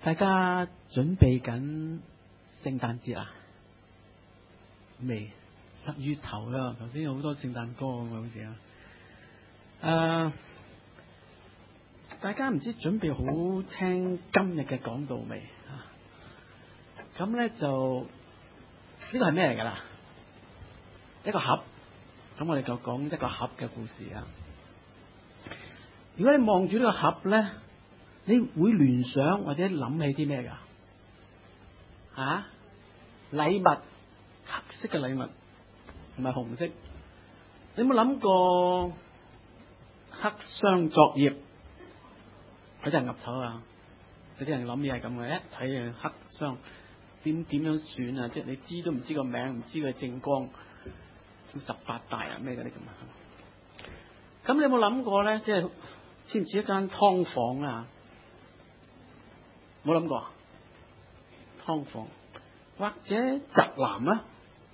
大家準備緊聖誕節啊？未？10月頭啦，頭先有好多聖誕歌咁啊，好似啊。大家唔知準備好聽今日嘅講道未啊？咁咧就呢個係咩嚟噶啦？一個盒。咁我哋就講一個盒嘅故事啊。如果你望住呢個盒咧，你會聯想或者諗起啲咩噶？啊？禮物，黑色嘅禮物，唔係紅色。你有冇諗過黑箱作業？佢真係岌頭啊！有啲人諗嘢係咁嘅，一睇啊黑箱點樣選啊？即係你知都唔知個名，唔知佢正光18大啊咩嗰啲咁啊。咁你有冇諗過咧？即係知唔知一間劏房啊？冇諗過劏房，或者宅男啊、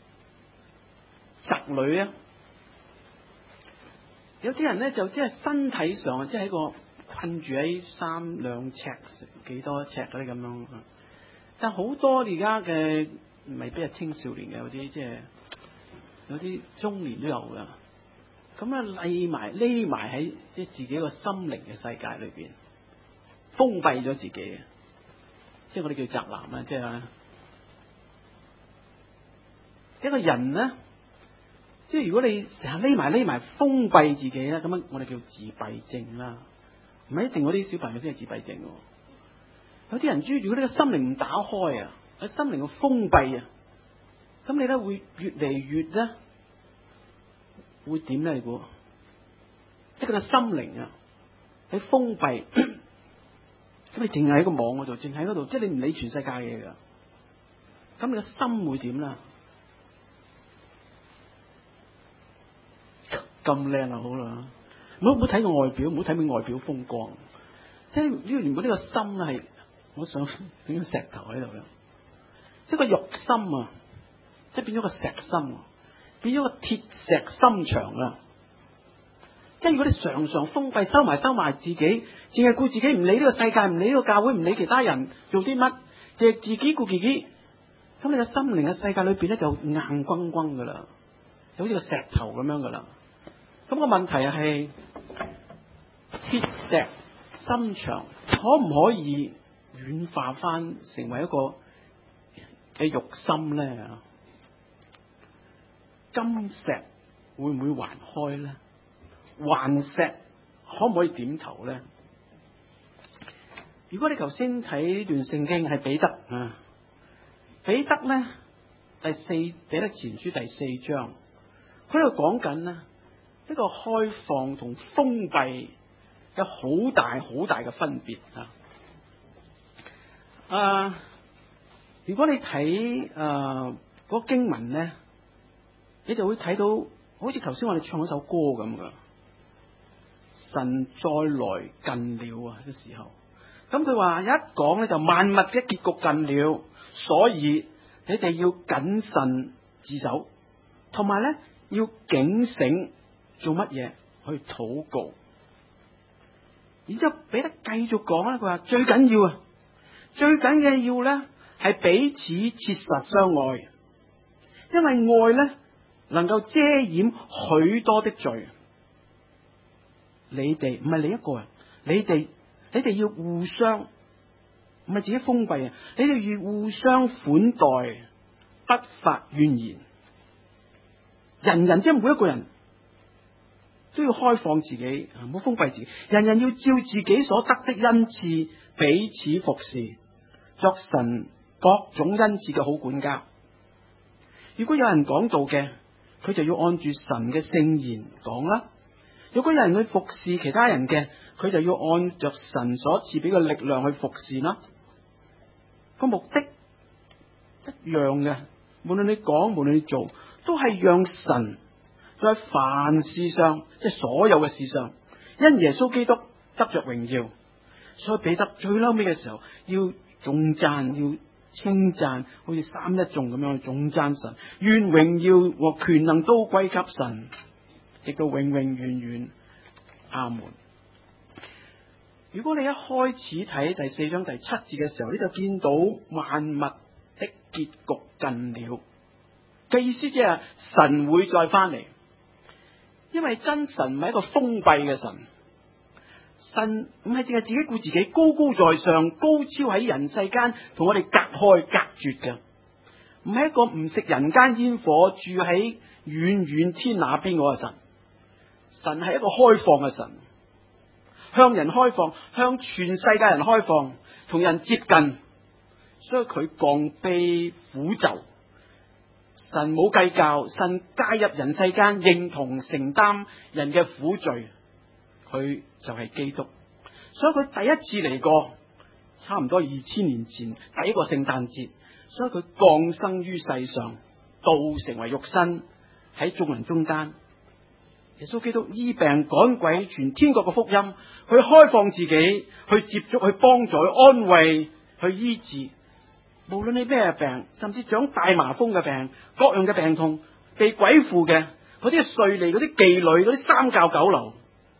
宅女啊？有啲人咧就即係身體上即係喺個困住喺3、2尺幾多尺嗰啲咁樣。但好多而家嘅未必係青少年嘅，有啲即係有啲中年都有噶。咁啊匿埋喺即係自己個心靈嘅世界裏邊，封閉咗自己。即係我哋叫宅男啊，即係一個人咧。即係如果你成日匿埋封閉自己咧，咁樣我哋叫自閉症啦。唔係一定嗰啲小朋友先係自閉症嘅。有啲人如果你個心靈唔打開啊，喺心靈嘅封閉啊，咁你咧會越嚟越咧會點咧？你估？即係佢個心靈啊，喺封閉，咁你淨係喺個網嗰度，淨喺嗰度，即係你唔理全世界嘢噶。咁你個心會點啦？咁靚啊，好啦，唔好睇個外表，唔好睇佢外表風光。即係原本呢個心係，我想整個石頭喺度啦，即係個肉心啊，即係變咗個石心，變咗個鐵石心腸啦。即係如果你常常封閉收埋自己，淨係顧自己，唔理呢個世界，唔理呢個教會，唔理其他人做啲乜，淨係自己顧自己，咁你個心靈嘅世界裏邊咧就硬轟轟噶啦，就好似個石頭咁樣噶啦。咁個問題係鐵石心腸可唔可以軟化翻成為一個嘅肉心咧？金石會唔會還開咧？頑石可唔可以點頭咧？如果你頭先睇呢段聖經係彼得啊，彼得咧彼得前書第4章，佢喺度講緊咧。呢個開放同封閉有好大嘅分別啊！如果你睇嗰經文咧，你就會睇到好似頭先我哋唱嗰首歌咁噶。神再來近了啊嘅時候，咁佢話一講咧就萬物嘅結局近了，所以你哋要謹慎自守，同埋咧要警醒。做乜嘢？去禱告。然之後彼得繼續講咧，佢話最緊要啊，最緊嘅要咧係彼此切實相愛，因為愛咧能夠遮掩許多的罪。你哋唔係你一個人，你哋要互相，唔係自己封閉啊！你哋要互相款待，不發怨言。人即係每一個人。都要開放自己，唔好封閉自己。人人要照自己所得的恩賜彼此服侍，作神各種恩賜嘅好管家。如果有人講道嘅，佢就要按住神嘅聖言講啦。如果有人去服侍其他人嘅，佢就要按着神所賜俾嘅力量去服侍啦。個目的一樣嘅，無論你講，無論你做，都係讓神。在凡事上，即係所有嘅事上，因耶穌基督得着榮耀。所以彼得最嬲尾嘅時候，要頌讚，要稱讚，好似三一頌咁樣去頌讚神。願榮耀和權能都歸給神，直到永永遠遠。阿門。 如果你一開始睇第4章第7節嘅時候，你就見到萬物的結局近了嘅意思，即係神會再翻嚟。因為真神唔係一個封閉嘅神，神唔係淨係自己顧自己，高高在上，高超喺人世間，同我哋隔開隔絕嘅，唔係一個唔食人間煙火，住喺遠遠天那邊嗰個神。神係一個開放嘅神，向人開放，向全世界人開放，同人接近，所以佢降卑苦就。神冇計較，神介入人世間，認同承擔人嘅苦罪，佢就係基督。所以佢第一次嚟過，差唔多2000年前第一個聖誕節，所以佢降生於世上，道成為肉身喺眾人中間。耶穌基督醫病趕鬼，傳天國嘅福音，去開放自己，去接觸，去幫助，去安慰，去醫治。無論你咩病，甚至長大麻風嘅病，各樣嘅病痛，被鬼附嘅，嗰啲稅吏，嗰啲妓女，嗰啲三教九流，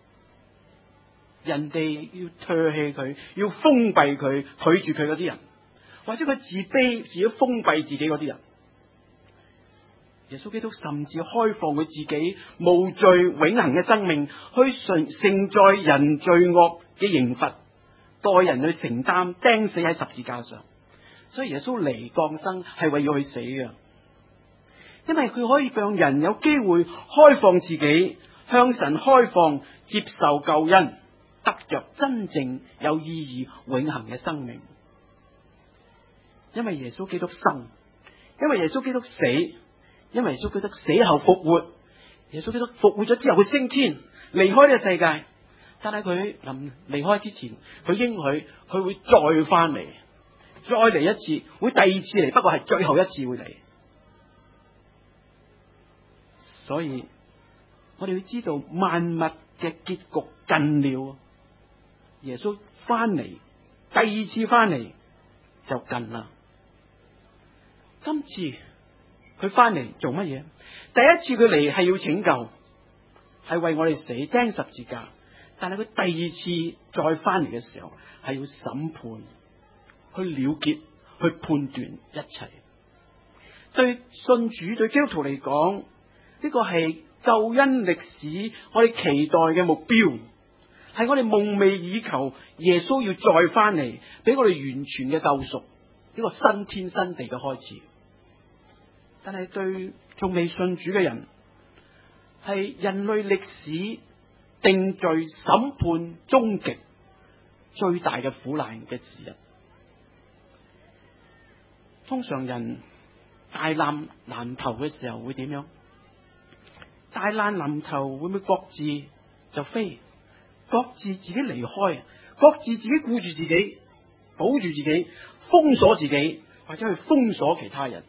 人哋要唾棄佢，要封閉佢，拒絕佢嗰啲人，或者佢自卑，自己封閉自己嗰啲人，耶穌基督甚至開放佢自己無罪永恆嘅生命，去承載人罪惡嘅刑罰，代人去承擔，釘死喺十字架上。所以耶穌嚟降生係為要去死嘅，因為佢可以讓人有機會開放自己，向神開放，接受救恩，得着真正有意義永恆嘅生命。因為耶穌基督生，因為耶穌基督死，因為耶穌基督死後復活，耶穌基督復活咗之後佢升天，離開呢個世界。但係佢臨離開之前，佢應許佢會再翻嚟。再嚟一次，會第二次嚟，不過係最後一次會嚟。所以我哋要知道萬物嘅結局近了，耶穌翻嚟，第二次翻嚟就近啦。今次佢翻嚟做乜嘢？第一次佢嚟係要拯救，係為我哋死釘十字架，但係佢第二次再翻嚟嘅時候係要審判，去了結，去判斷一切。對信主，對基督徒嚟講，呢個係救恩歷史我哋期待嘅目標，係我哋夢寐以求耶穌要再翻嚟，俾我哋完全嘅救贖，呢個新天新地嘅開始。但係對仲未信主嘅人，係人類歷史定罪、審判終極最大嘅苦難嘅時日。通常人大難臨頭嘅時候會點樣？大難臨頭會唔會各自就飛？各自自己離開，各自自己顧住自己，保住自己，封鎖自己，或者去封鎖其他人。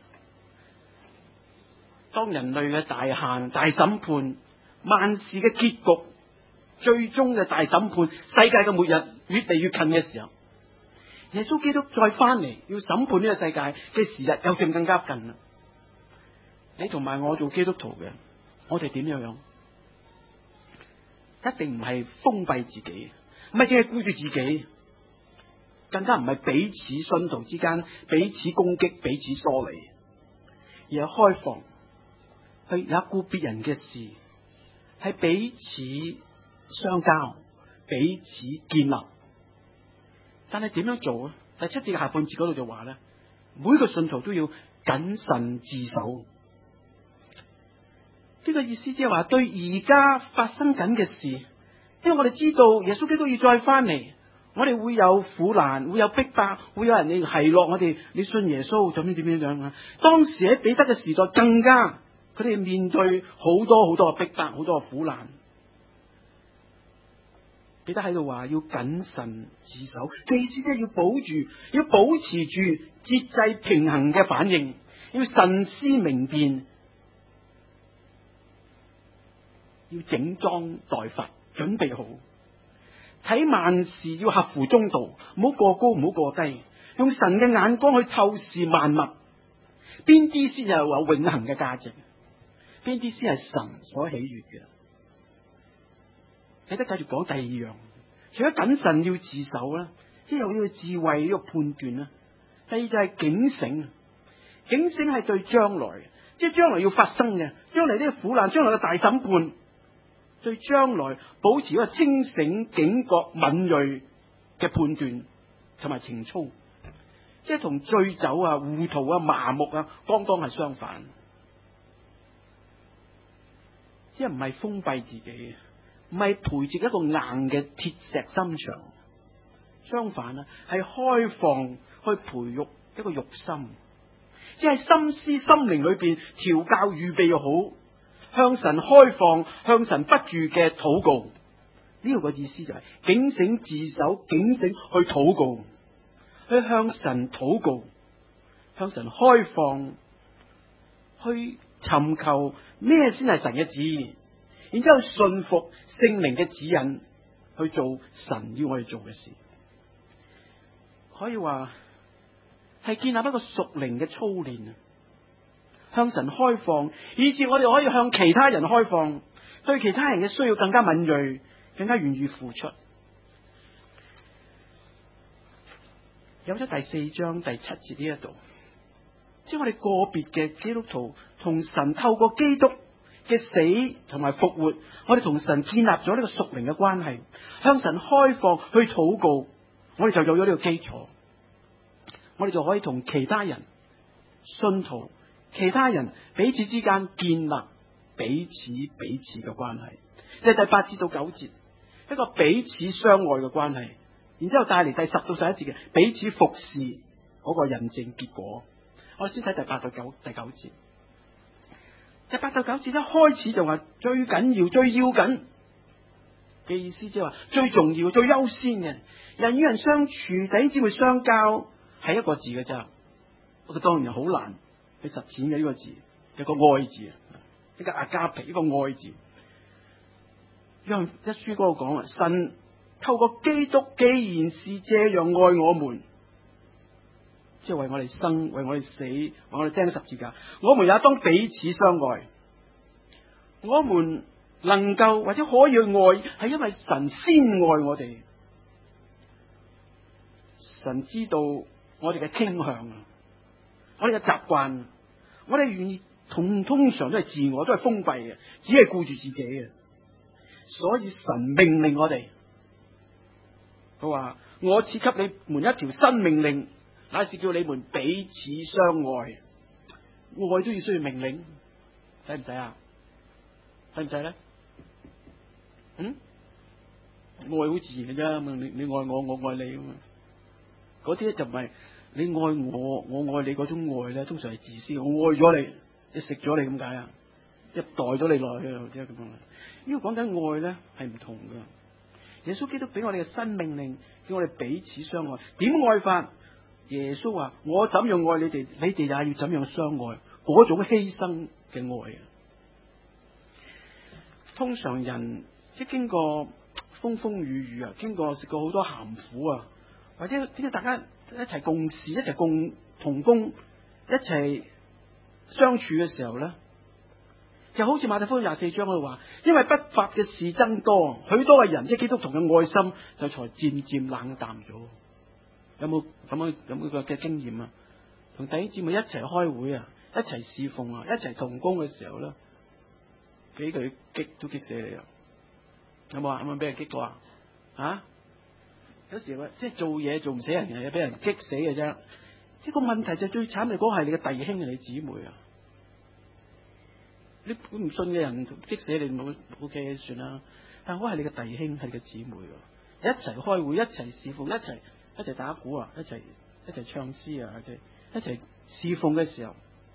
當人類嘅大限、大審判、萬事嘅結局、最終嘅大審判、世界嘅末日越嚟越近嘅時候，耶穌基督再翻嚟要審判呢個世界嘅時日又正更加近啦。你同埋我做基督徒嘅，我哋點樣？一定唔係封閉自己，唔係淨係顧住自己，更加唔係彼此信徒之間彼此攻擊、彼此疏離，而係開放，去也顧別人嘅事，係彼此相交、彼此建立。但係點樣做啊？第7節嘅下半節嗰度就話咧，每個信徒都要謹慎自守。呢個意思即係話，對而家發生緊嘅事，因為我哋知道耶穌基督要再翻嚟，我哋會有苦難，會有逼迫，會有人哋奚落我哋。你信耶穌就點樣啊？當時喺彼得嘅時代更加，佢哋面對好多好多嘅逼迫，好多嘅苦難。彼得喺度話要謹慎自守，嘅意思即係要保持住節制平衡嘅反應，要慎思明辨，要整裝待發，準備好，睇萬事要合乎中道，唔好過高，唔好過低，用神嘅眼光去透視萬物，邊啲先係有永恆嘅價值，邊啲先係神所喜悅嘅。彼得繼續講第二樣， 除咗謹慎要自守啦，即係有呢個智慧呢個判斷啦。第二就係警醒，警醒係對將來，即係將來要發生嘅，將來呢個苦難，將來嘅大審判，對將來保持一個清醒、警覺、敏銳嘅判斷同埋情操，即係同醉酒啊、糊塗啊、麻木啊，剛剛係相反。即係唔係封閉自己，唔係培植一個硬嘅鐵石心腸，相反啊，係開放去培育一個肉心，即係心思心靈裏邊調教預備好，向神開放，向神不住嘅禱告。呢個意思就係警醒自守，警醒去禱告，去向神禱告，向神開放，去尋求咩先係神嘅旨意，然之後信服聖靈嘅指引去做神要我哋做嘅事。可以話係建立一個屬靈嘅操練，向神開放，以致我哋可以向其他人開放，對其他人嘅需要更加敏銳，更加願意付出。有咗第4章第7節呢一度，即係我哋個別嘅基督徒同神透過基督嘅死同埋復活，我哋同神建立咗呢個屬靈嘅關係，向神開放去禱告，我哋就有咗呢個基礎，我哋就可以同其他人、信徒、其他人彼此之間建立彼此嘅關係，即係第8節到9節一個彼此相愛嘅關係，然之後帶嚟第10到11節嘅彼此服侍嗰個印證結果。我先睇第8到9節。第8到9節一開始就話最緊要、最要緊嘅意思，即係話最重要、最優先嘅人與人相處，弟兄姊妹相交係一個字嘅咋。我哋當然好難去實踐嘅呢個字，有個愛字，一個阿加皮，一個愛字。約翰一書嗰度講啊，神透過基督既然是這樣愛我們，即係為我哋生，為我哋死，為我哋釘十字架，我們也當彼此相愛。我們能夠或者可以去愛，係因為神先愛我哋。神知道我哋嘅傾向，我哋嘅習慣，我哋願意通常都係自我，都係封閉嘅，只係顧住自己嘅。所以神命令我哋，佢話我賜給你們一條新命令，乃是叫你們彼此相愛。愛都要需要命令，使唔使啊？使唔使咧？愛好自然嘅啫，你愛我，我愛你咁啊。嗰啲咧就唔係你愛我，我愛你嗰種愛咧，通常係自私。我愛咗你，你食咗你咁解啊？一代咗你落去啊，即係咁樣。呢個講緊愛咧係唔同噶。耶穌基督俾我哋嘅新命令，叫我哋彼此相愛。點愛法？耶穌話：我怎樣愛你哋，你哋也要怎樣相愛。嗰種犧牲嘅愛啊！通常人即係經過風風雨雨啊，經過食過好多鹹苦啊，或者點解大家一齊共事、一齊同工、一齊相處嘅時候咧，就好似馬太福音24章嗰度話，因為不法嘅事增多，許多嘅人即係基督徒嘅愛心就才漸漸冷淡咗。有冇嘅經驗啊？同弟兄姊妹一齊開會啊，一齊侍奉啊，一齊同工嘅時候咧，俾佢激都激死你啊！有冇啊？有冇俾人激過啊？啊？有時話即係做嘢做唔死人嘅，俾人激死嘅啫。即係個問題就最慘，嚟講係你嘅弟兄你姊妹啊！你唔信嘅人激死你冇 OK 算啦。但我係你嘅弟兄，係你嘅姊妹，一齊開會，一齊侍奉，一齊打鼓啊，一齊唱詩啊，一齊侍奉嘅時候，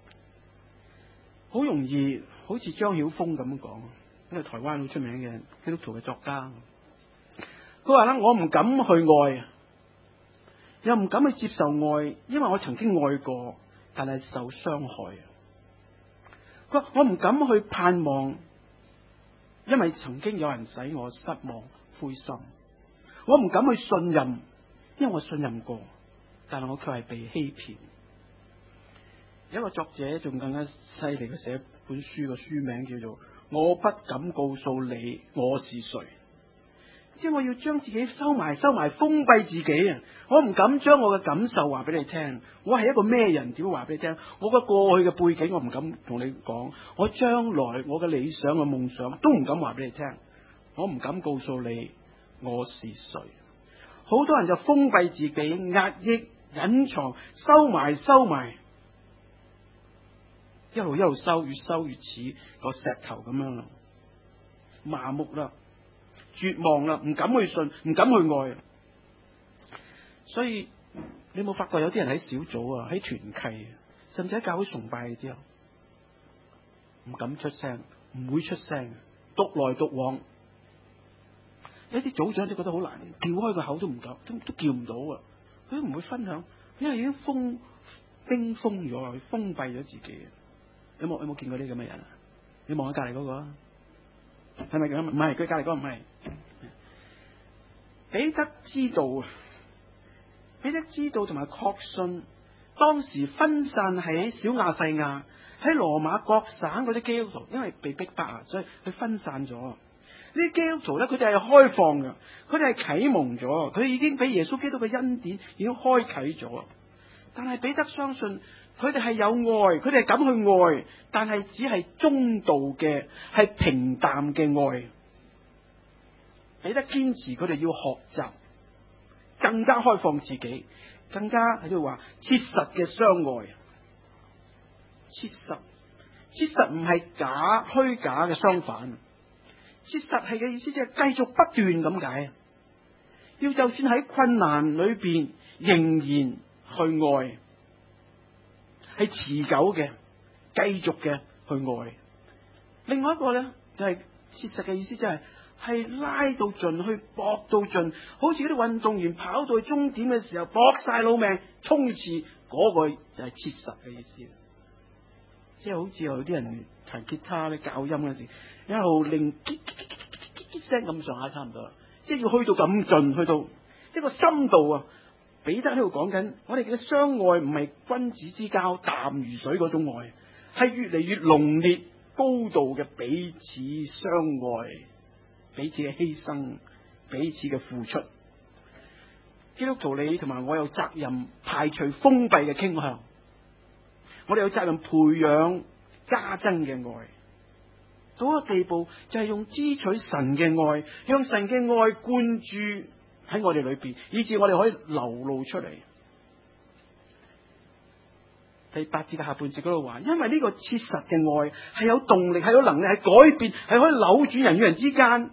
好容易好似張曉峰咁講，因為台灣好出名嘅基督徒嘅作家，佢話咧：我唔敢去愛，又唔敢去接受愛，因為我曾經愛過，但係受傷害。佢話我唔敢去盼望，因為曾經有人使我失望灰心。我唔敢去信任，因為我信任過，但係我卻係被欺騙。有一個作者仲更加犀利嘅，寫本書，個書名叫做《我不敢告訴你我是誰》。 即係我要將自己收埋，封閉自己啊！我唔敢將我嘅感受話俾你聽，我係一個咩人？點話俾你聽？我嘅過去嘅背景我唔敢同你講，我將來我嘅理想嘅夢想都唔敢話俾你聽，我唔敢告訴你我是誰。好多人就封閉自己，壓抑、隱藏、收埋，一路收，越收越似個石頭咁樣啦，麻木啦，絕望啦，唔敢去信，唔敢去愛。所以你有冇發覺有啲人喺小組啊，喺團契，甚至喺教會崇拜之後，唔敢出聲，唔會出聲，獨來獨往。有啲組長就覺得好難，叫開個口都唔夠，都叫唔到啊！佢都唔會分享，因為已經冰封咗，佢封閉咗自己。有冇見過呢咁嘅人啊？你望下隔籬嗰個啊，係咪咁？唔係，佢隔籬嗰個唔係。彼得知道同埋確信，當時分散喺小亞細亞、喺羅馬各省嗰啲基督徒，因為被逼迫啊，所以佢分散咗。呢啲基督徒咧，佢哋係開放嘅，佢哋係啟蒙咗，佢已經俾耶穌基督嘅恩典已經開啟咗。但係彼得相信佢哋係有愛，佢哋係敢去愛，但係只係中度嘅，係平淡嘅愛。彼得堅持佢哋要學習，更加開放自己，更加喺度話切實嘅相愛。切實唔係虛假嘅相反。切實係嘅意思即係繼續不斷咁解，要就算喺困難裏邊仍然去愛，係持久嘅，繼續嘅去愛。另外一個咧就係切實嘅意思，即係拉到盡，去搏到盡，好似嗰啲運動員跑到去終點嘅時候搏晒老命衝刺，嗰個就係切實嘅意思。即係好似有啲人彈吉他咧，教音嗰時一路令聲咁上下差唔多啦，即係要去到咁盡，去到一個深度啊！彼得喺度講緊，我哋嘅相愛唔係君子之交淡如水嗰種愛，係越嚟越濃烈、高度嘅彼此相愛、彼此嘅犧牲、彼此嘅付出。基督徒你同埋我有責任排除封閉嘅傾向，我哋有責任培養加增嘅愛。到一個地步就係用支取神嘅愛，讓神嘅愛灌注喺我哋裏邊，以致我哋可以流露出嚟。第8節嘅下半節嗰度話，因為呢個切實嘅愛係有動力，係有能力，係改變，係可以扭轉人與人之間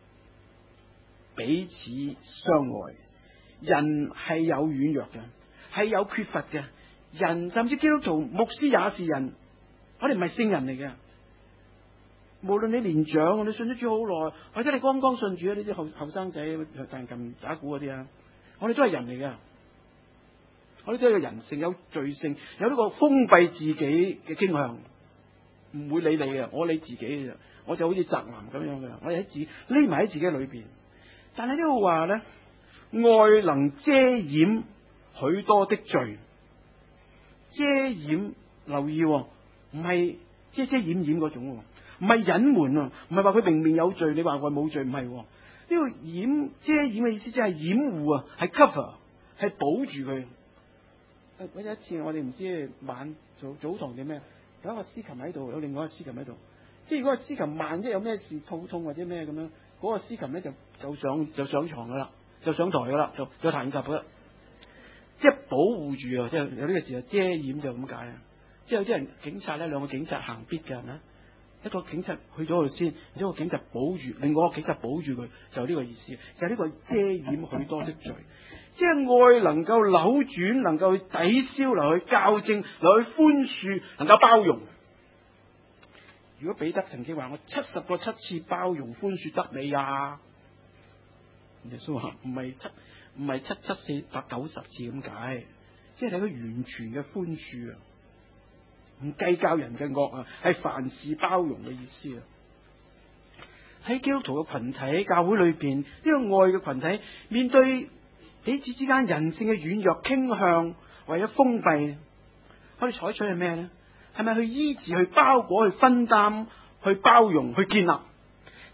彼此相愛。人係有軟弱嘅，係有缺乏嘅。人甚至基督徒、牧師也是人，我哋唔係聖人嚟嘅。無論你年長，你信咗主好耐，或者你剛剛信主啊，呢啲後生仔彈琴打鼓嗰啲啊，我哋都係人嚟嘅。我哋都有人性，有罪性，有呢個封閉自己嘅傾向，唔會理你嘅，我理自己嘅，我就好似宅男咁樣嘅，我哋匿埋喺自己裏邊。但係呢度話咧，愛能遮掩許多的罪，遮掩，留意唔係遮掩嗰種。唔係隱瞞啊，唔係話佢明明有罪，你話我冇罪，唔係呢個遮掩嘅意思，即係掩護啊，係 cover， 係保住佢。嗰一次我哋唔知晚早堂定咩，有一個司琴喺度，有另外一個司琴喺度。即係如果個司琴萬一有咩事肚痛或者咩咁樣，嗰個司琴咧就上床噶啦，就上台噶啦，就彈琴噶啦。即係保護住啊，即係有呢個字啊，遮掩就咁解啊。即係有啲人警察咧，兩個警察行必嘅係咪？一個警察去咗度先，然之後個警察保住，另外一個警察保住佢，就呢個意思，就係呢個遮掩許多的罪，即係愛能夠扭轉，能夠去抵消，能去校正，能去寬恕，能夠包容。如果彼得曾經話我70個7次包容寬恕得未啊？耶穌話唔係7,7,490次咁解，即係你個完全嘅寬恕啊！唔計較人嘅惡啊，係凡事包容嘅意思啊！喺基督徒嘅群體、教會裏邊，呢個愛嘅群體，面對彼此之間人性嘅軟弱傾向，為咗封閉，我哋採取係咩咧？係咪去醫治、去包裹、去分擔、去包容、去建立？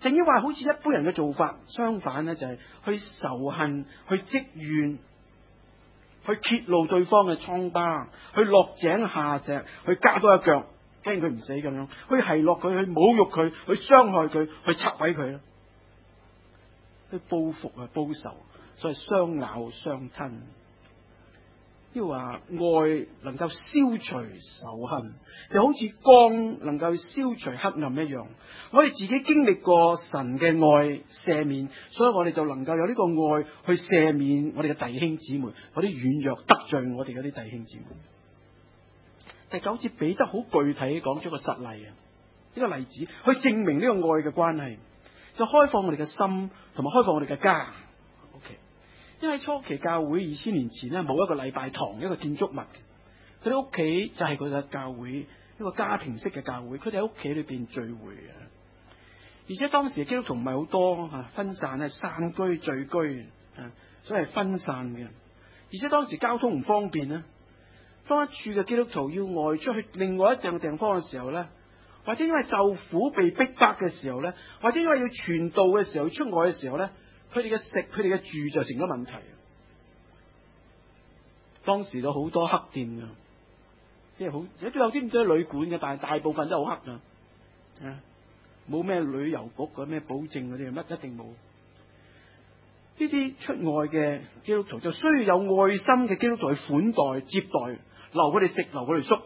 定抑或好似一般人嘅做法，相反呢，就係去仇恨、去積怨、去揭露對方嘅瘡疤，去落井下石，去加多一腳，驚佢唔死咁樣，去奚落佢，去侮辱佢，去傷害佢，去拆毀佢，去報復啊，報仇，所以相咬相吞。要話愛能夠消除仇恨，就好似光能夠消除黑暗一樣。我哋自己經歷過神嘅愛赦免，所以我哋就能夠有呢個愛去赦免我哋嘅弟兄姊妹，嗰啲軟弱得罪我哋嗰啲弟兄姊妹。第9節彼得好具體講咗個實例啊，呢個例子去證明呢個愛嘅關係，就開放我哋嘅心，同埋開放我哋嘅家。因為初期教會2000年前咧冇一個禮拜堂，一個建築物，佢哋屋企就係佢嘅教會，一個家庭式嘅教會，佢哋喺屋企裏邊聚會嘅。而且當時嘅基督徒唔係好多吓，分散咧，散居聚居啊，所以係分散嘅。而且當時交通唔方便咧，當一處嘅基督徒要外出去另外一笪地方嘅時候咧，或者因為受苦被逼迫嘅時候咧，或者因為要傳道嘅時候出外嘅時候咧，佢哋嘅食，佢哋嘅住就成咗問題。當時都好多黑店噶，即係好，都有啲唔知旅館嘅，但係大部分都好黑啊！冇咩旅遊局嗰咩保證嗰啲，乜一定冇。呢啲出外嘅基督徒就需要有愛心嘅基督徒去款待、接待，留佢哋食，留佢哋宿。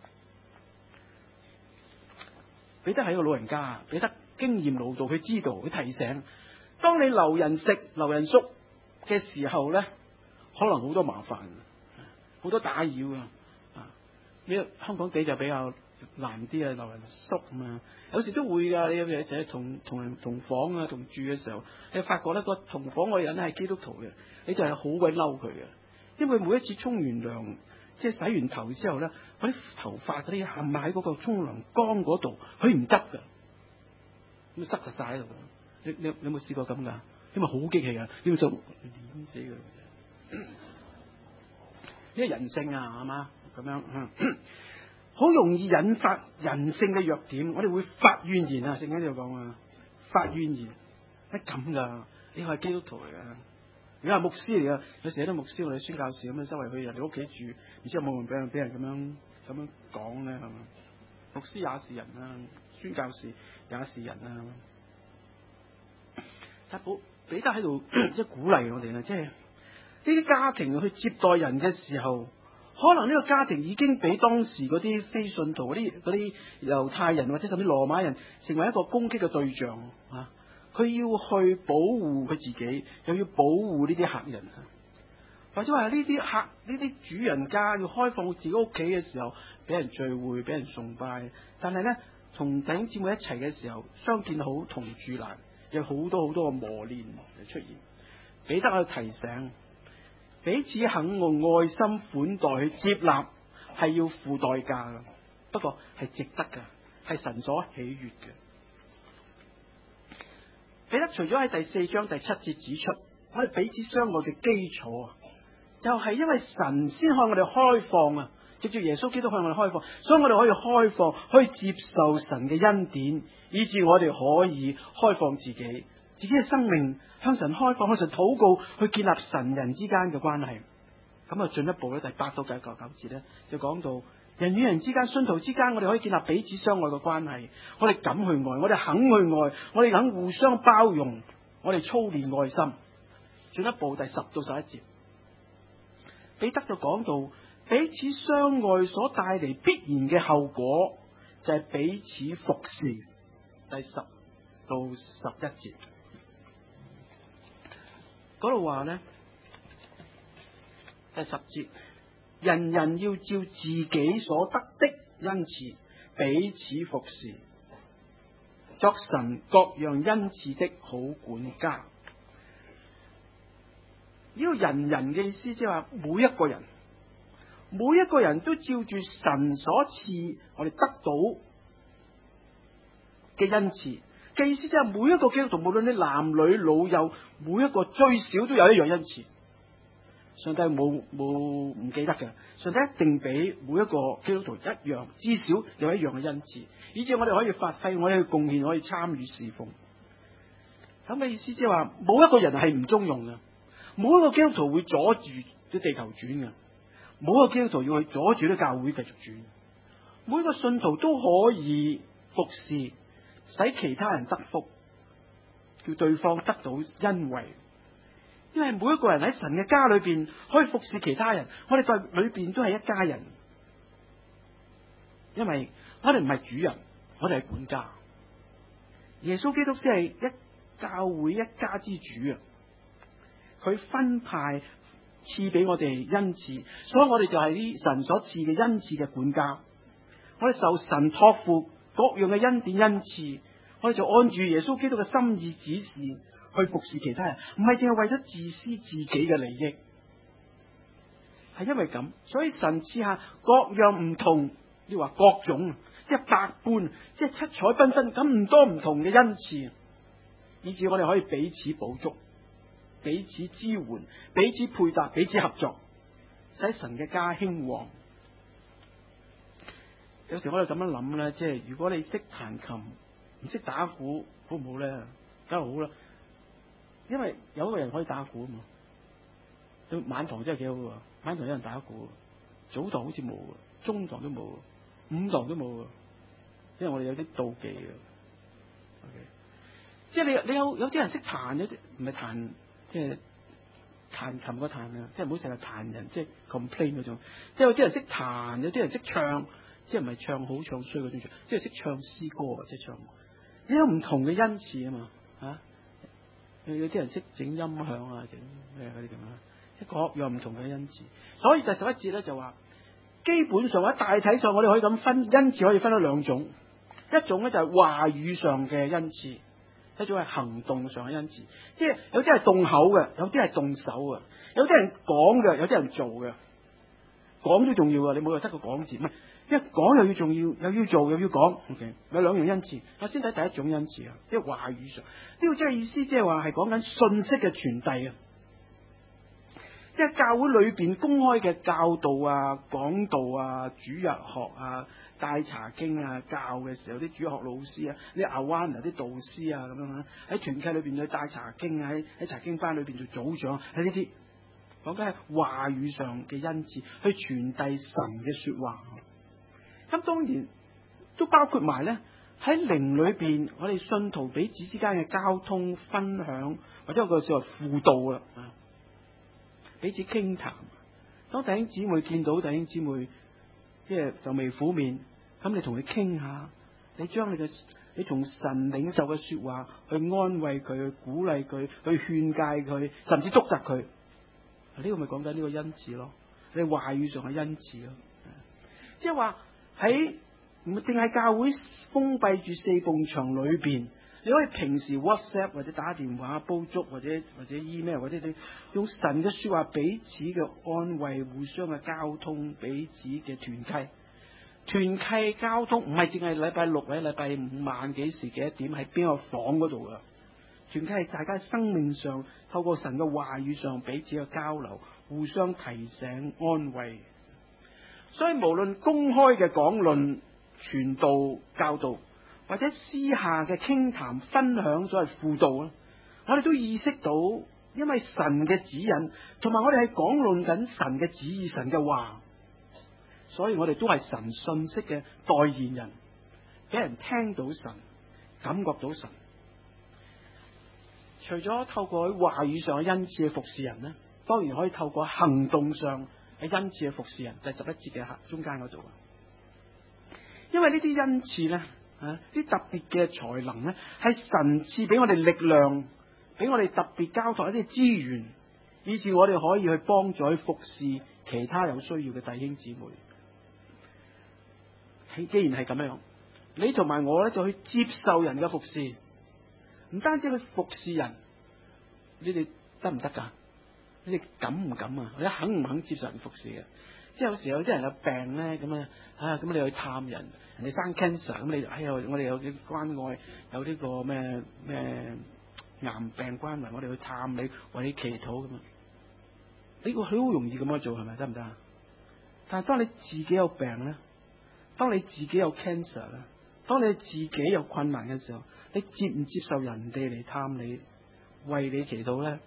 彼得係一個老人家，彼得經驗老道，佢知道，佢提醒。當你留人食、留人宿嘅時候咧，可能好多麻煩，好多打擾啊！呢香港地就比較難啲啊，留人宿啊，有時都會噶。你有嘢就係同人同房啊，同住嘅時候，你發覺咧個同房嘅人咧係基督徒嘅，你就係好鬼嬲佢嘅，因為每一次沖完涼，即係洗完頭之後咧，嗰啲頭髮嗰啲冚埋喺嗰個沖涼缸嗰度，佢唔執噶，咁塞實晒喺度。你有冇試過咁噶？因為好激氣啊！呢種碾死佢，呢個人性啊，係嘛咁樣，好容易引發人性嘅弱點。我哋會發怨言啊！聖經呢度講啊，發怨言乜咁噶？呢個係基督徒嚟噶，你話牧師嚟噶，有時有啲牧師我哋宣教士咁樣周圍去人哋屋企住，然之後冇人俾人咁樣講咧，係嘛？牧師也是人啊，宣教士也是人啊。彼得喺度即係鼓勵我哋啦，即係呢啲家庭去接待人嘅時候，可能呢個家庭已經俾當時嗰啲非信徒、嗰啲猶太人或者甚至羅馬人成為一個攻擊嘅對象啊！佢要去保護佢自己，又要保護呢啲客人啊，或者話呢啲主人家要開放自己屋企嘅時候，俾人聚會、俾人崇拜，但係咧同弟兄姊妹一齊嘅時候，相見好同住難。有好多好多嘅磨練嚟出現，彼得去提醒彼此肯用愛心款待去接納，係要付代價嘅，不過係值得嘅，係神所喜悅嘅。彼得除咗喺第4章第7節指出，我哋彼此相愛嘅基礎啊，就係因為神先向我哋開放啊，藉住耶穌基督向我哋開放，所以我哋可以開放，可以接受神嘅恩典。以致我哋可以開放自己嘅生命，向神開放，向神禱告，去建立神人之間嘅關係。咁啊，進一步咧，第8到9節咧，就講到人與人之間、信徒之間，我哋可以建立彼此相愛嘅關係。我哋敢去愛，我哋肯去愛，我哋肯互相包容，我哋操練愛心。進一步第10到11節，彼得就講到彼此相愛所帶嚟必然嘅後果，就係彼此服侍。第10到11節嗰度話咧，第10節，人人要照自己所得的恩賜彼此服侍，作神各樣恩賜的好管家。呢個人人嘅意思，即係話每一個人都照住神所賜我哋得到嘅恩賜嘅意思，即係每一個基督徒，無論你男女老幼，每一個最少都有一樣恩賜。上帝冇唔記得嘅，上帝一定俾每一個基督徒一樣，至少有一樣嘅恩賜，以致我哋可以發揮，我哋去貢獻，可以參與侍奉。 咁嘅意思即係話，冇一個人係唔中用嘅，冇一個基督徒會阻住啲地球轉嘅，冇一個基督徒要去阻住啲教會繼續轉。每一個信徒都可以服侍，使其他人得福，叫對方得到恩惠。因為每一個人喺神嘅家裏邊可以服侍其他人，我哋在裏邊都係一家人。因為我哋唔係主人，我哋係管家。耶穌基督先係教會一家之主啊！佢分派賜俾我哋恩賜，所以我哋就係啲神所賜嘅恩賜嘅管家。我哋受神託付各樣嘅恩典恩賜，我哋就按住耶穌基督嘅心意指示去服侍其他人，唔係淨係為咗自私自己嘅利益。係因為咁，所以神賜下各樣唔同，你話各種，即係百般，即係七彩繽紛咁唔多唔同嘅恩賜，以致我哋可以彼此補足、彼此支援、彼此配搭、彼此合作，使神嘅家興旺。有時我哋咁樣諗咧，即係如果你識彈琴唔識打鼓，好唔好咧？梗係好啦，因為有一個人可以打鼓啊嘛。佢晚堂真係幾好噶，晚堂有人打鼓，早堂好似冇，中堂都冇，午堂都冇，因為我哋有啲妒忌嘅。Okay. 即係你有啲人識彈，有啲唔係彈，即係彈琴個彈啊，即係唔好成日彈人，即係 complain 嗰種。即係有啲人識彈，有啲人識唱。即係唔係唱好唱衰嗰種，即係識唱詩歌，即係唱。你有唔同嘅恩賜啊嘛，吓，有啲人識整音響啊，整咩嗰啲咁啊，一個各樣唔同嘅恩賜。所以第11節咧就話，基本上喺大體上我哋可以咁分，恩賜可以分咗兩種，一種咧就係話語上嘅恩賜，一種係行動上嘅恩賜。即係有啲係動口嘅，有啲係動手嘅，有啲人講嘅，有啲人做嘅。講都重要啊！你冇話得個講字，唔係。因為講又要重要，又要做又要講 ，OK， 有兩樣恩賜。我先睇第一種恩賜啊，即係話語上，呢個即係意思，即係話係講緊信息嘅傳遞啊。即係教會裏邊公開嘅教導啊、講道啊、主日學啊、帶查經啊、教嘅時候啲主學老師啊、啲阿灣啊、啲導師啊咁樣啊，喺團契裏邊去帶查經啊，喺查經班裏邊做組長，喺呢啲講緊係話語上嘅恩賜，去傳遞神嘅說話。咁當然都包括埋咧喺靈裏邊，我哋信徒彼此之間嘅交通分享，或者有個說話輔導啦，彼此傾談。當弟兄姊妹見到弟兄姊妹即係愁眉苦面，咁你同佢傾下，你將你從神領受嘅說話去安慰佢，去鼓勵佢，去勸誡佢，甚至督責佢。呢個咪講緊呢個恩賜咯，你話語上嘅恩賜咯，即係話。喺唔淨係教會封閉住四埲牆裏邊，你可以平時 WhatsApp 或者打電話煲粥，或者 email， 或者你用神嘅說話彼此嘅安慰，互相嘅交通，彼此嘅團契交通，唔係淨係禮拜六或者禮拜五晚幾時幾多點喺邊個房嗰度噶，團契係大家生命上透過神嘅話語上彼此嘅交流，互相提醒安慰。所以無論公開嘅講論、傳道、教導，或者私下嘅傾談、分享，所謂輔導啦，我哋都意識到，因為神嘅指引，同埋我哋係講論緊神嘅旨意、神嘅話，所以我哋都係神信息嘅代言人，俾人聽到神、感覺到神。除咗透過喺話語上嘅恩賜去服侍人咧，當然可以透過行動上喺恩賜去服侍人。第11節嘅中間嗰度，因為呢啲恩賜咧，啲特別嘅才能咧，係神賜俾我哋力量，俾我哋特別交託一啲資源，以致我哋可以去幫助去服侍其他有需要嘅弟兄姊妹。既然係咁樣，你同埋我咧就去接受人嘅服侍，唔單止去服侍人，你哋得唔得噶？你哋敢唔敢啊？或者肯唔肯接受人服侍嘅？即係有時有啲人有病咧，咁你去探人哋生 cancer， 咁你我哋有啲關愛，有呢個咩癌病關懷，我哋去探你，為你祈禱咁啊！呢個好容易咁樣做，係咪得唔得啊？但係當你自己有病咧，當你自己有 cancer 咧，當你自己有困難嘅時候，你接唔接受人哋嚟探你， 為你祈禱咧，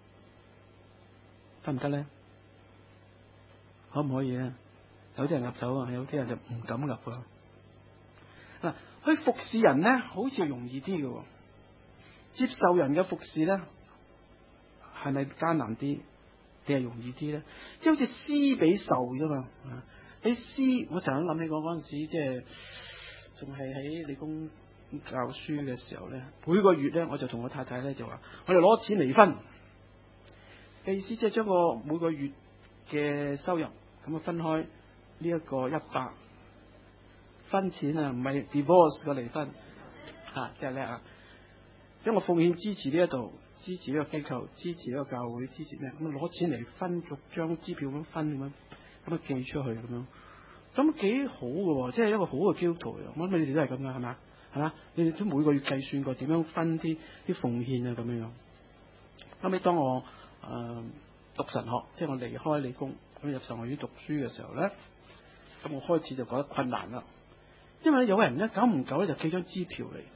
得唔得咧？可唔可以咧？有啲人岌手啊，有啲人就唔敢岌啊。嗱，去服侍人咧，好似係容易啲嘅，接受人嘅服侍咧，係咪艱難啲定係容易啲咧？即係好似施比受啫嘛。你施，我成日諗起我嗰陣時，即係仲係喺理工教書嘅時候咧，每個月咧，我就同我太太咧就話，我哋攞錢離婚嘅意思，即係將個每個月嘅收入咁啊分開呢一個100分錢啊，唔係 divorce 個離婚啊，即係叻啊！即係我奉獻支持呢一度，支持呢個機構，支持呢個教會，支持咩？咁攞錢嚟分，逐張支票咁分咁樣。咁啊寄出去咁樣，咁幾好嘅，即係一個好嘅基督徒。我諗你哋都係咁噶，係嘛？係嘛？你哋都每個月計算過點樣分啲奉獻啊，咁樣樣。後尾當我讀神學，即係我離開理工咁入神學院讀書嘅時候咧，咁我開始就覺得困難啦。因為有人咧久唔久咧就寄張支票嚟，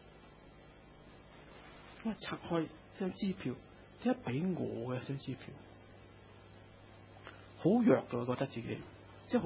咁啊拆開張支票，點解俾我嘅張支票？好弱噶，我覺得自己即係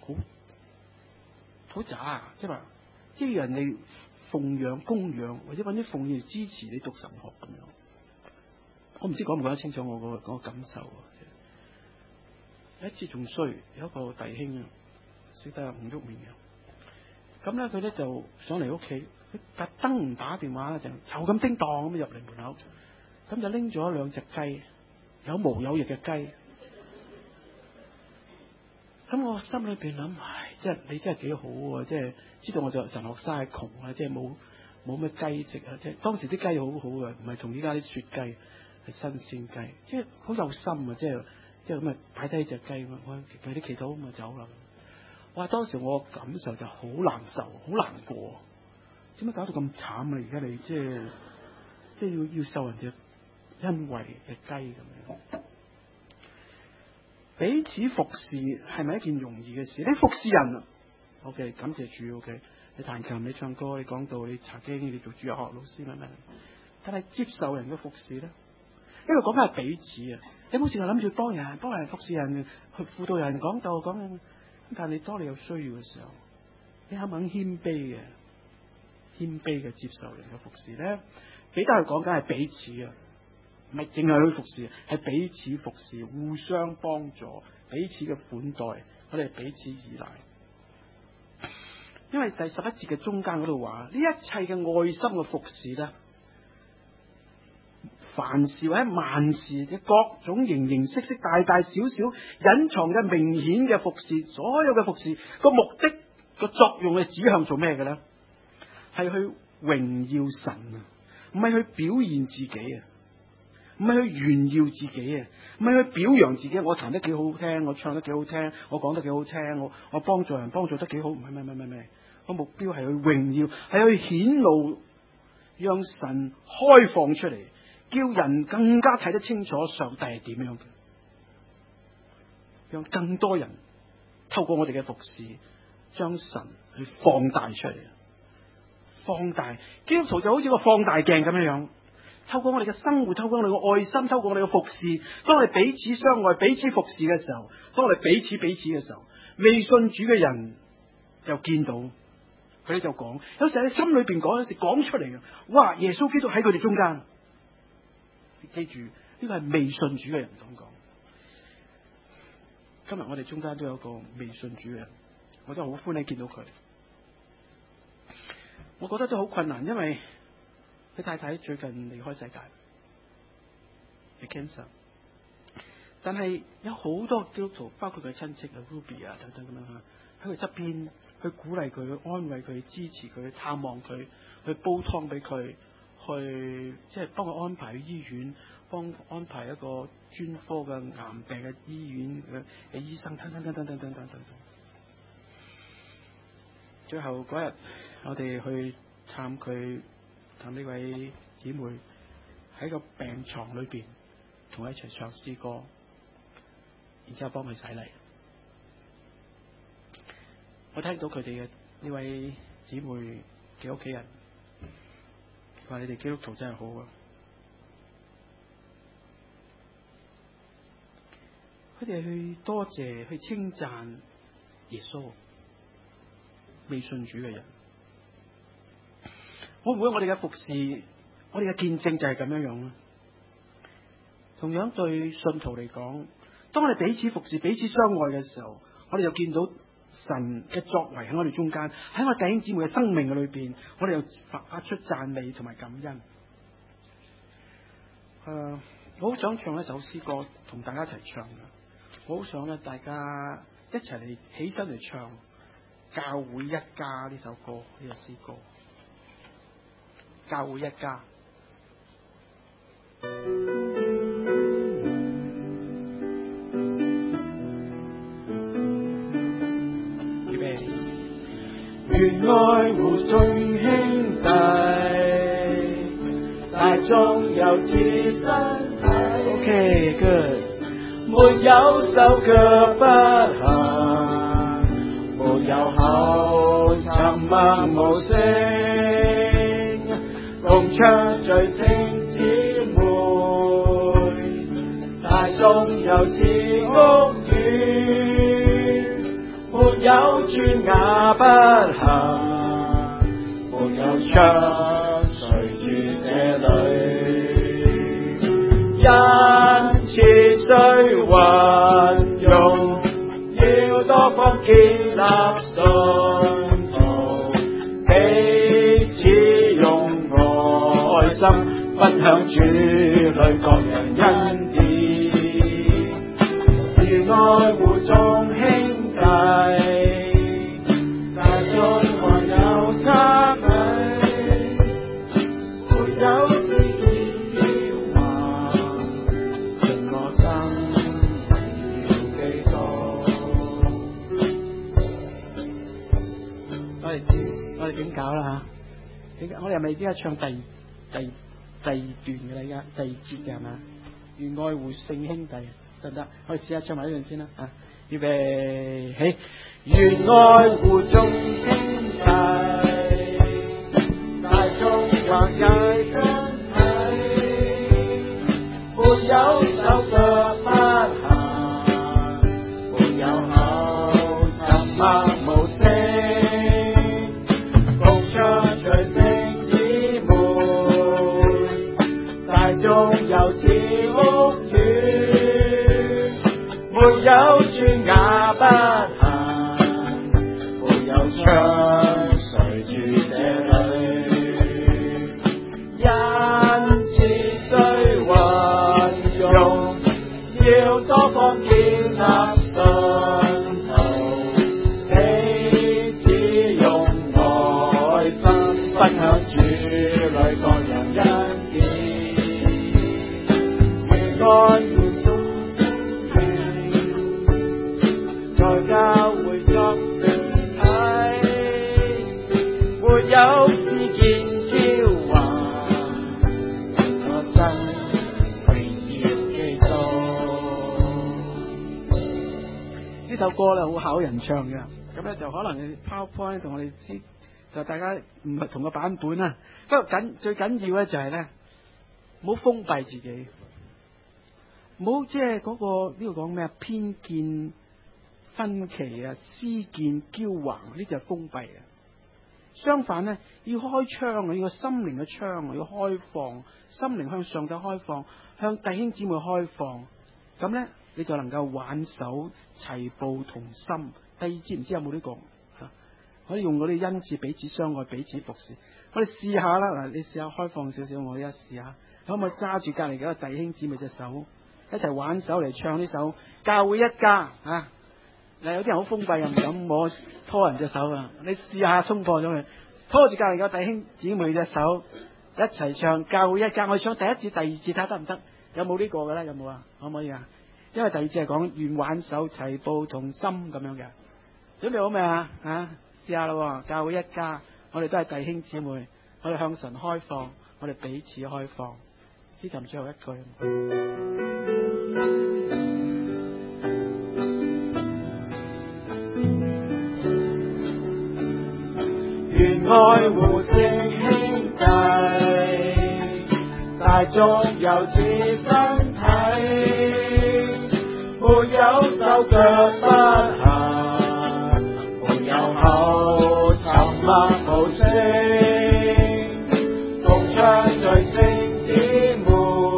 好渣，即係話即係人哋奉養供養或者揾啲奉獻嚟支持你讀神學咁樣。我唔知講唔講得清楚我個感受。有一次仲衰，有一個弟兄啊，識得吳旭明嘅，咁咧佢咧就上嚟屋企，佢特登唔打電話就咁叮當咁入嚟門口，咁就拎咗2隻雞，有毛有翼嘅雞。咁我心裏邊諗，唉，即係你真係幾好啊！即係知道我就神學生係窮啊，即係冇咩雞食啊！即係當時啲雞好好嘅，唔係同依家啲雪雞，係新鮮雞，即係好有心啊！即係咁啊，擺低隻雞，我俾啲祈禱咁啊走啦。哇！當時我感受就好難受，好難過。點解搞到咁慘啊？而家你即係要受人哋恩惠嘅雞咁樣。彼此服侍係咪一件容易嘅事？你服侍人 ，OK， 感謝主 ，OK， 你彈琴、你唱歌、你講道、你查經、你做主日學老師乜乜，但係接受人嘅服侍咧，呢個講緊係彼此啊！你冇成日諗住幫人服侍人，去輔導人講道講，但係你當你有需要嘅時候，你肯唔肯謙卑嘅接受人嘅服侍咧？彼得係講緊係彼此啊！唔係淨係去服侍，係彼此服侍，互相幫助，彼此嘅款待，我哋彼此依賴。因為第11節嘅中間嗰度話，呢一切嘅愛心嘅服侍咧，凡事或者萬事嘅各種形形色色、大大小小、隱藏嘅、明顯嘅服侍，所有嘅服侍個目的個作用係指向做咩嘅咧？係去榮耀神啊，唔係去表現自己啊。唔係去炫耀自己啊，唔係去表揚自己。我彈得幾好聽，我唱得幾好聽，我講得幾好聽，我幫助人幫助得幾好。唔係，個目標係去榮耀，係去顯露，讓神開放出嚟，叫人更加睇得清楚上帝係點樣嘅，讓更多人透過我哋嘅服侍，將神去放大出嚟。放大基督徒就好似個放大鏡咁樣樣。透過我哋嘅生活，透過我哋嘅愛心，透過我哋嘅服侍，當我哋彼此相愛、彼此服侍嘅時候，當我哋彼此嘅時候，未信主嘅人就見到，佢哋就講，有時喺心裏邊講，有時講出嚟嘅，哇！耶穌基督喺佢哋中間，記住呢個係未信主嘅人咁講。今日我哋中間都有個未信主嘅人，我真係好歡喜見到佢。我覺得都好困難，因為佢太太最近離開世界，係 cancer， 但係有好多基督徒，包括佢親戚啊、Ruby 啊等等咁樣喺佢側邊，去鼓勵佢、去安慰佢、支持佢、去探望佢、去煲湯俾佢、去即係幫佢安排去醫院，幫安排一個專科嘅癌病嘅醫院嘅醫生等等。最後嗰日，我哋去探呢位姊妹喺個病床裏邊，同佢一齊唱詩歌，然之後幫佢洗禮。我聽到佢哋嘅呢位姊妹嘅屋企人話：你哋基督徒真係好啊！ 佢哋去多謝、去稱讚耶穌。未信主嘅人，會唔會我哋嘅服侍、我哋嘅見證就係咁樣樣咧？同樣對信徒嚟講，當我哋彼此服侍、彼此相愛嘅時候，我哋就見到神嘅作為喺我哋中間，喺我哋弟兄姊妹嘅生命嘅裏邊，我哋又發出讚美同埋感恩。我好想唱一首詩歌同大家一齊唱嘅，我好想咧大家一齊嚟起身嚟唱教會一家呢首歌，呢個詩歌。教會一家。預備。願愛護眾兄弟，大眾有此身體。OK, good。沒有手腳不行，沒有口沉默無聲，共唱最聖姊妹，大眾有此屋苑，沒有磚瓦不行，沒有窗隨住這裏，因此需運用，要多方建立信徒，彼此用愛心分享主裏各人恩典，如愛護眾兄弟，大眾還有差距，沒有自見驕橫，盡我生榮耀基督。我哋點搞啦吓？我哋係咪依家唱第二段嘅啦？而家第二節嘅係嘛？願愛護聖兄弟得唔得？我哋試下唱埋呢段先啦。啊，預備起，願愛護眾兄弟，大眾還有身體，沒有手腳不行，沒有口沉默無聲，共唱最聖姊妹，大眾有此屋苑，沒有磚瓦不行，沒有窗隨住這裏，因此需運用，要多方建立信徒，彼此用愛心分享主裏各人恩典，願愛護眾兄弟，在教會作整體，沒有自見驕橫，我生榮耀基督。呢首歌咧好考人唱嘅，咁咧就可能 PowerPoint 同我哋知，就大家唔係同個版本啦。不過最緊要咧就係咧，唔好封閉自己，唔好即係嗰個呢度講咩啊，偏見、分歧啊、私見、驕橫，呢就係封閉啊。相反咧，要開窗啊，要個心靈嘅窗啊，要開放，心靈向上帝開放，向弟兄姊妹開放，咁咧你就能夠挽手齊步同心。第二節唔知有冇呢個？可以用嗰啲恩賜彼此相愛、彼此服侍。我哋試下啦，嗱，你試下開放少少，我哋一試下，可唔可以揸住隔籬嗰個弟兄姊妹隻手，一齊挽手嚟唱呢首教會一家啊？嗱，有啲人好封閉，又唔敢摸拖人隻手啊！你試下衝破咗佢，拖住隔籬個弟兄姊妹隻手，一齊唱教會一家。我哋唱第一節、第二節睇下得唔得？有冇呢個嘅咧？有冇啊？可唔可以啊？因為第二節係講願挽手齊步同心咁樣嘅。準備好未啊？啊，試下啦！教會一家，我哋都係弟兄姊妹，我哋向神開放，我哋彼此開放。詩琴最後一句。願愛護聖兄弟，大眾有此身體，沒有有手腳不行，沒有口沉默無聲，共唱聚聲姊妹，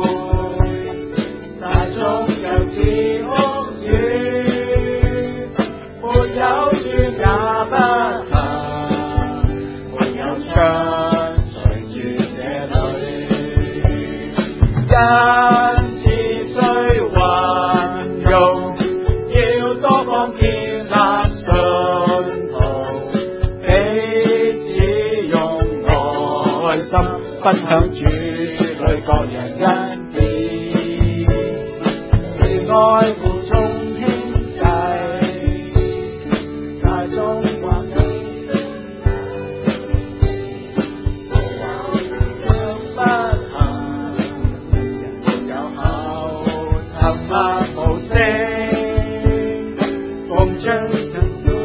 大眾又似屋宇，沒有磚也不行，沒有牆隨住這裏，因此需運用，要多方建立信徒，彼此用愛心分享主裏各樣恩典，以愛護眾兄弟，大眾還你無話不行，人有口沉默無聲，共將